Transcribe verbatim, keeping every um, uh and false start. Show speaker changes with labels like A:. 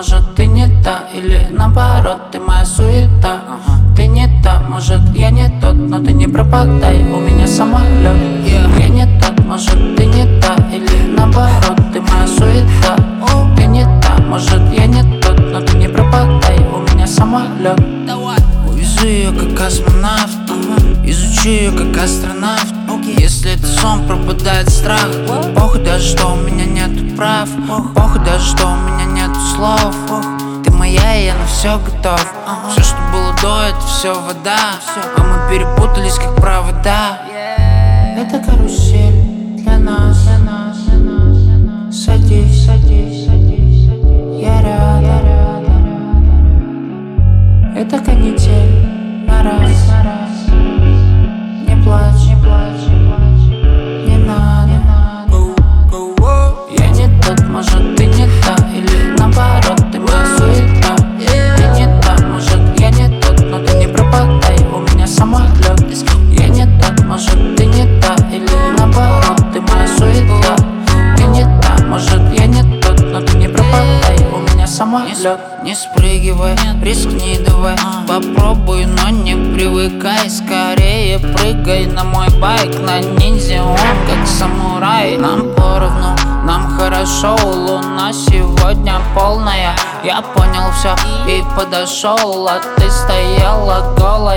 A: может ты не та, или наоборот, ты моя суета. Ты не та, может я не тот, но ты не пропадай, у меня самолет. Я не тот, может ты не та, или наоборот, ты моя суета. Ты не та, может я не тот, но ты не пропадай, у меня самолет. Увезу ее как космонавт, изучу ее как астронавт. Если это сон, пропадает страх. Похуй даже, что у меня нету прав. Похуй даже, что у меня нету слов. Ты моя, и я на все готов. Все, что было до, это все вода. А мы перепутались, как провода. Это карусель для нас. Садись, садись, садись. Я рядом. Это канитель на раз. Не плачь, не плачь, не надо. Я не тот, может ты не та, или наоборот, ты моя суета. Ты не та, может я не тот, но ты не пропадай, у меня самолет. Я не тот, может ты не та, или наоборот, ты моя суета. Ты не та, может я не тот, но ты не пропадай, у меня самолет. Не спрыгивай, рискни давай, попробуй, но не привыкай. Скорее прыгай на мой байк, на ниндзя, он как самурай. Нам поровну, нам хорошо, луна сегодня полная. Я понял все и подошел, а ты стояла голая.